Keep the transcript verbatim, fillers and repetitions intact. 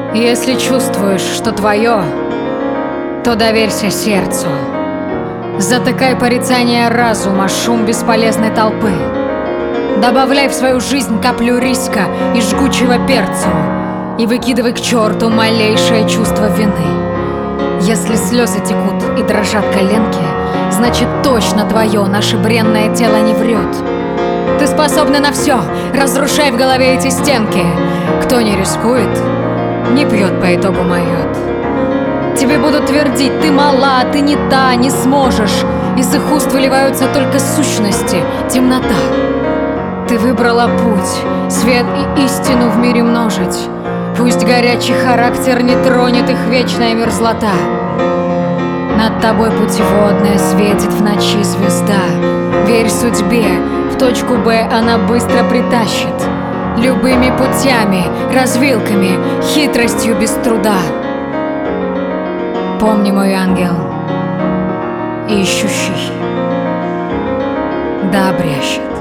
Если чувствуешь, что твое, то доверься сердцу. Затыкай порицание разума, шум бесполезной толпы. Добавляй в свою жизнь каплю риска и жгучего перцу, и выкидывай к черту малейшее чувство вины. Если слезы текут и дрожат коленки, значит точно твое, наше бренное тело не врет. Ты способна на все, разрушай в голове эти стенки. Кто не рискует, не пьет по итогу майот. Тебе будут твердить: ты мала, ты не та, не сможешь. Из их уст выливаются только сущности, темнота. Ты выбрала путь, свет и истину в мире множить. Пусть горячий характер не тронет их вечная мерзлота. Над тобой путеводная светит в ночи звезда. Верь судьбе, в точку Б она быстро притащит. Любыми путями, развилками, хитростью без труда. Помни, мой ангел, ищущий да обрящет.